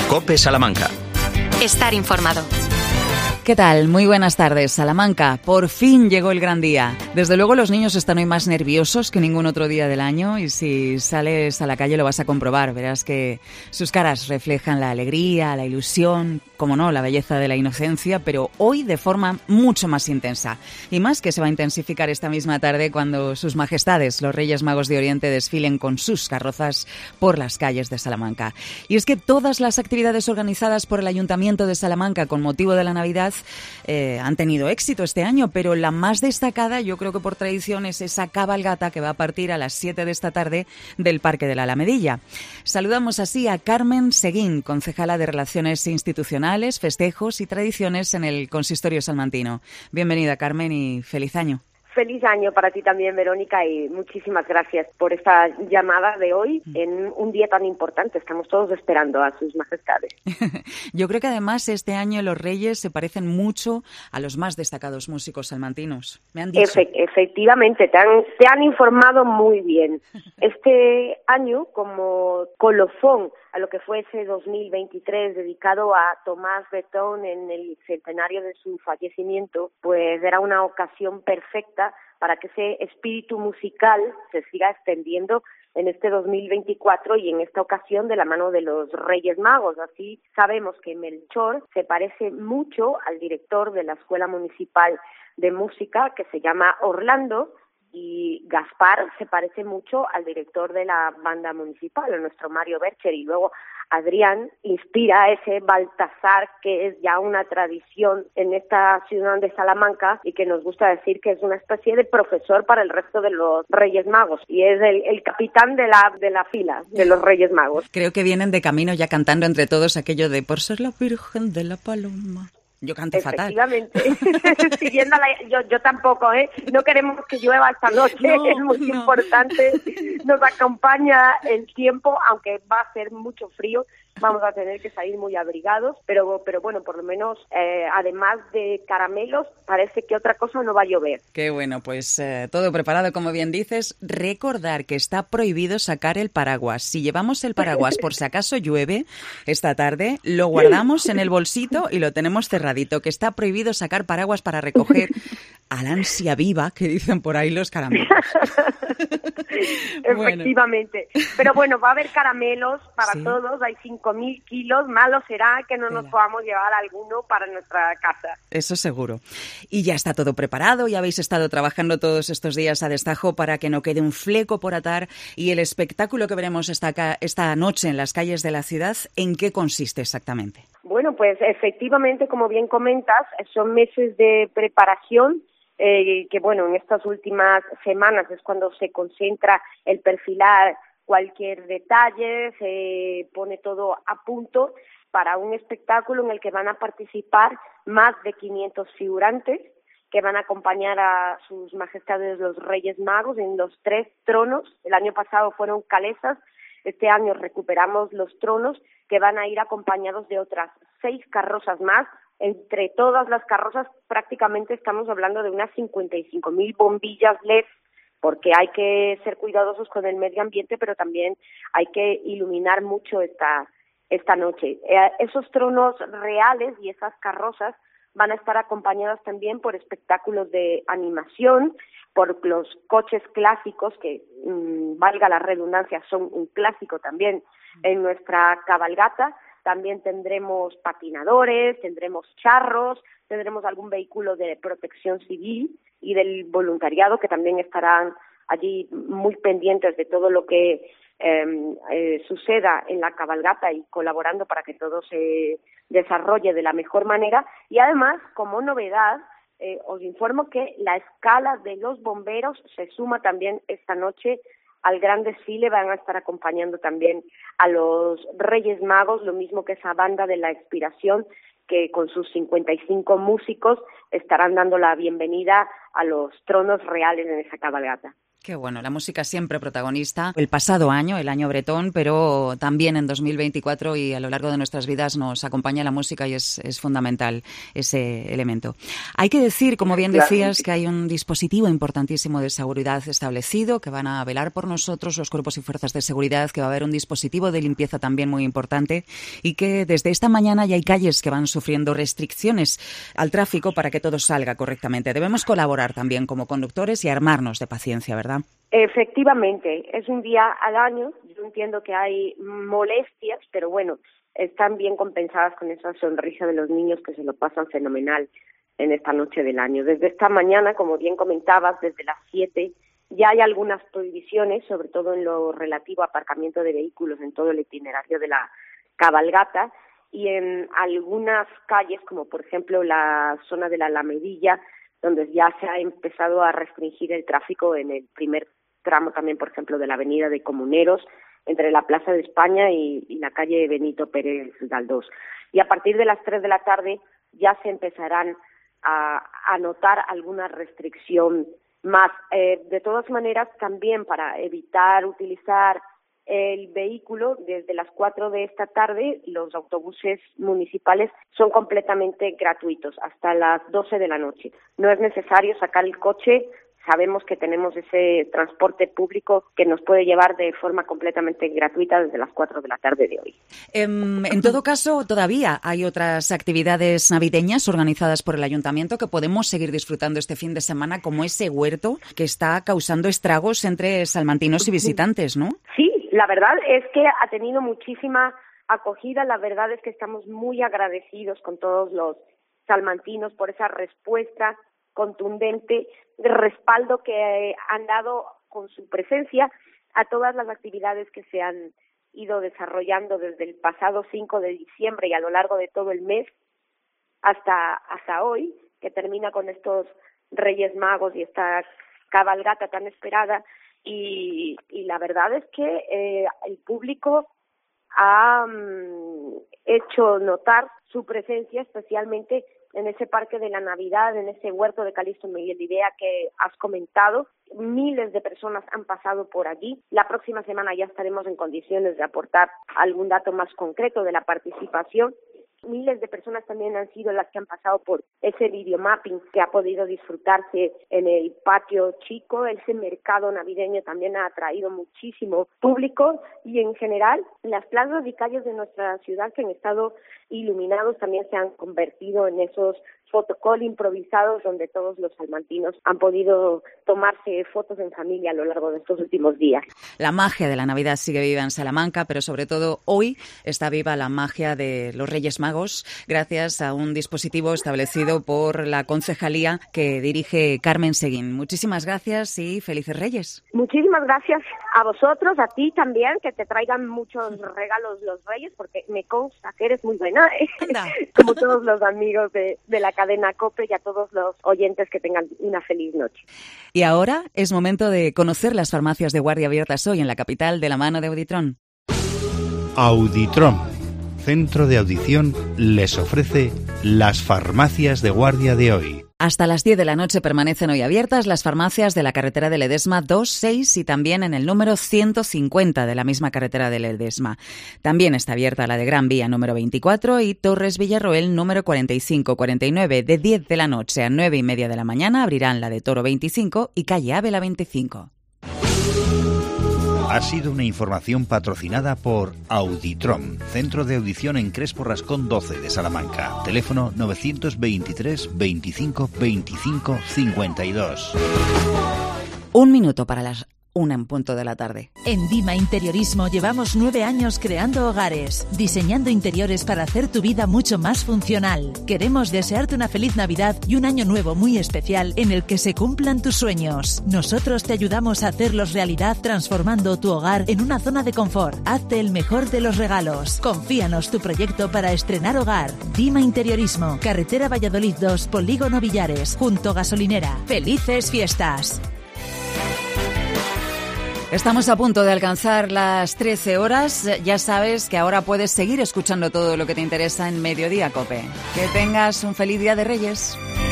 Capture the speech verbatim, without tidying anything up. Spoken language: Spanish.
COPE Salamanca. Estar informado. ¿Qué tal? Muy buenas tardes, Salamanca. Por fin llegó el gran día. Desde luego los niños están hoy más nerviosos que ningún otro día del año y si sales a la calle lo vas a comprobar. Verás que sus caras reflejan la alegría, la ilusión, como no, la belleza de la inocencia, pero hoy de forma mucho más intensa. Y más que se va a intensificar esta misma tarde cuando sus majestades, los Reyes Magos de Oriente, desfilen con sus carrozas por las calles de Salamanca. Y es que todas las actividades organizadas por el Ayuntamiento de Salamanca con motivo de la Navidad Eh, han tenido éxito este año, pero la más destacada, yo creo que por tradición, es esa cabalgata que va a partir a las siete de esta tarde del Parque de la Alamedilla. Saludamos así a Carmen Seguín, concejala de Relaciones Institucionales, Festejos y Tradiciones en el Consistorio salmantino. Bienvenida, Carmen, y feliz año. Feliz año para ti también, Verónica, y muchísimas gracias por esta llamada de hoy en un día tan importante. Estamos todos esperando a sus majestades. Yo creo que además este año los Reyes se parecen mucho a los más destacados músicos salmantinos. Me han dicho. Efe- efectivamente, te han, te han informado muy bien. Este año, como colofón a lo que fue ese dos mil veintitrés dedicado a Tomás Bretón en el centenario de su fallecimiento, pues era una ocasión perfecta para que ese espíritu musical se siga extendiendo en este dos mil veinticuatro y en esta ocasión de la mano de los Reyes Magos. Así sabemos que Melchor se parece mucho al director de la Escuela Municipal de Música, que se llama Orlando, y Gaspar se parece mucho al director de la banda municipal, a nuestro Mario Bercher, y luego Adrián inspira a ese Baltasar, que es ya una tradición en esta ciudad de Salamanca y que nos gusta decir que es una especie de profesor para el resto de los Reyes Magos, y es el, el capitán de la, de la fila de los Reyes Magos. Creo que vienen de camino ya cantando entre todos aquello de por ser la Virgen de la Paloma. Yo canto fatal. Efectivamente. Siguiendo la, yo, yo tampoco, ¿eh? No queremos que llueva esta noche, No, es muy no. importante. Nos acompaña el tiempo, aunque va a ser mucho frío. Vamos a tener que salir muy abrigados, pero pero bueno, por lo menos, eh, además de caramelos, parece que otra cosa no va a llover. Qué bueno, pues eh, todo preparado, como bien dices. Recordar que está prohibido sacar el paraguas. Si llevamos el paraguas por si acaso llueve esta tarde, lo guardamos en el bolsito y lo tenemos cerradito, que está prohibido sacar paraguas para recoger al ansia viva que dicen por ahí los caramelos. Efectivamente. Bueno. Pero bueno, va a haber caramelos para sí. todos, hay cinco mil kilos, malo será que no Tela. nos podamos llevar alguno para nuestra casa. Eso seguro. Y ya está todo preparado, ya habéis estado trabajando todos estos días a destajo para que no quede un fleco por atar, y el espectáculo que veremos esta, esta noche en las calles de la ciudad, ¿en qué consiste exactamente? Bueno, pues efectivamente, como bien comentas, son meses de preparación. Eh, que bueno, en estas últimas semanas es cuando se concentra el perfilar cualquier detalle, se pone todo a punto para un espectáculo en el que van a participar más de quinientos figurantes que van a acompañar a sus majestades los Reyes Magos en los tres tronos. El año pasado fueron calesas, este año recuperamos los tronos, que van a ir acompañados de otras seis carrozas más. Entre todas las carrozas prácticamente estamos hablando de unas cincuenta y cinco mil bombillas L E D, porque hay que ser cuidadosos con el medio ambiente, pero también hay que iluminar mucho esta, esta noche. Eh, esos tronos reales y esas carrozas van a estar acompañadas también por espectáculos de animación, por los coches clásicos, que, mmm, valga la redundancia, son un clásico también en nuestra cabalgata. También tendremos patinadores, tendremos charros, tendremos algún vehículo de protección civil y del voluntariado, que también estarán allí muy pendientes de todo lo que eh, eh, suceda en la cabalgata y colaborando para que todo se desarrolle de la mejor manera. Y además, como novedad, eh, os informo que la escala de los bomberos se suma también esta noche al gran desfile. Van a estar acompañando también a los Reyes Magos, lo mismo que esa banda de la Expiración, que con sus cincuenta y cinco músicos estarán dando la bienvenida a los tronos reales en esa cabalgata. Qué bueno, la música siempre protagonista. El pasado año, el año bretón, pero también en dos mil veinticuatro y a lo largo de nuestras vidas nos acompaña la música y es, es fundamental ese elemento. Hay que decir, como bien decías, que hay un dispositivo importantísimo de seguridad establecido, que van a velar por nosotros los cuerpos y fuerzas de seguridad, que va a haber un dispositivo de limpieza también muy importante y que desde esta mañana ya hay calles que van sufriendo restricciones al tráfico para que todo salga correctamente. Debemos colaborar también como conductores y armarnos de paciencia, ¿verdad? Efectivamente, es un día al año. Yo entiendo que hay molestias, pero bueno, están bien compensadas con esa sonrisa de los niños que se lo pasan fenomenal en esta noche del año. Desde esta mañana, como bien comentabas, desde las siete, ya hay algunas prohibiciones, sobre todo en lo relativo a aparcamiento de vehículos en todo el itinerario de la cabalgata y en algunas calles, como por ejemplo la zona de la Alamedilla, donde ya se ha empezado a restringir el tráfico en el primer tramo también, por ejemplo, de la avenida de Comuneros, entre la Plaza de España y, y la calle Benito Pérez Galdós. Y a partir de las tres de la tarde ya se empezarán a, a notar alguna restricción más. Eh, de todas maneras, también para evitar utilizar el vehículo, desde las cuatro de esta tarde, los autobuses municipales son completamente gratuitos hasta las doce de la noche. No es necesario sacar el coche. Sabemos que tenemos ese transporte público que nos puede llevar de forma completamente gratuita desde las cuatro de la tarde de hoy. En, en todo caso, todavía hay otras actividades navideñas organizadas por el Ayuntamiento que podemos seguir disfrutando este fin de semana, como ese huerto que está causando estragos entre salmantinos y visitantes, ¿no? Sí, la verdad es que ha tenido muchísima acogida. La verdad es que estamos muy agradecidos con todos los salmantinos por esa respuesta contundente de respaldo que han dado con su presencia a todas las actividades que se han ido desarrollando desde el pasado cinco de diciembre y a lo largo de todo el mes hasta hasta hoy, que termina con estos Reyes Magos y esta cabalgata tan esperada. Y, y la verdad es que eh, el público ha um, hecho notar su presencia, especialmente en ese Parque de la Navidad, en ese huerto de Calixto Miguel de Idea que has comentado. Miles de personas han pasado por allí. La próxima semana ya estaremos en condiciones de aportar algún dato más concreto de la participación. Miles de personas también han sido las que han pasado por ese videomapping que ha podido disfrutarse en el patio chico. Ese mercado navideño también ha atraído muchísimo público y en general las plazas y calles de nuestra ciudad que han estado iluminados también se han convertido en esos fotocall improvisados donde todos los salmantinos han podido tomarse fotos en familia a lo largo de estos últimos días. La magia de la Navidad sigue viva en Salamanca, pero sobre todo hoy está viva la magia de los Reyes Magos, gracias a un dispositivo establecido por la concejalía que dirige Carmen Seguín. Muchísimas gracias y felices Reyes. Muchísimas gracias a vosotros, a ti también, que te traigan muchos regalos los Reyes, porque me consta que eres muy buena, ¿eh? Como todos los amigos de, de la cadena COPE y a todos los oyentes que tengan una feliz noche. Y ahora es momento de conocer las farmacias de guardia abiertas hoy en la capital de la mano de Auditron. Auditron, centro de audición, les ofrece las farmacias de guardia de hoy. Hasta las diez de la noche permanecen hoy abiertas las farmacias de la carretera de Ledesma dos seis y también en el número ciento cincuenta de la misma carretera de Ledesma. También está abierta la de Gran Vía número veinticuatro y Torres Villarroel número cuarenta y cinco cuarenta y nueve. De diez de la noche a nueve y media de la mañana abrirán la de Toro veinticinco y calle Ávila veinticinco. Ha sido una información patrocinada por Auditron, centro de audición en Crespo Rascón doce de Salamanca. Teléfono novecientos veintitrés veinticinco veinticinco cincuenta y dos. Un minuto para las una en punto de la tarde. En Dima Interiorismo llevamos nueve años creando hogares, diseñando interiores para hacer tu vida mucho más funcional. Queremos desearte una feliz Navidad y un año nuevo muy especial en el que se cumplan tus sueños. Nosotros te ayudamos a hacerlos realidad transformando tu hogar en una zona de confort. Hazte el mejor de los regalos. Confíanos tu proyecto para estrenar hogar. Dima Interiorismo, carretera Valladolid dos, Polígono Villares, junto Gasolinera. ¡Felices fiestas! Estamos a punto de alcanzar las trece horas. Ya sabes que ahora puedes seguir escuchando todo lo que te interesa en Mediodía Cope. Que tengas un feliz Día de Reyes.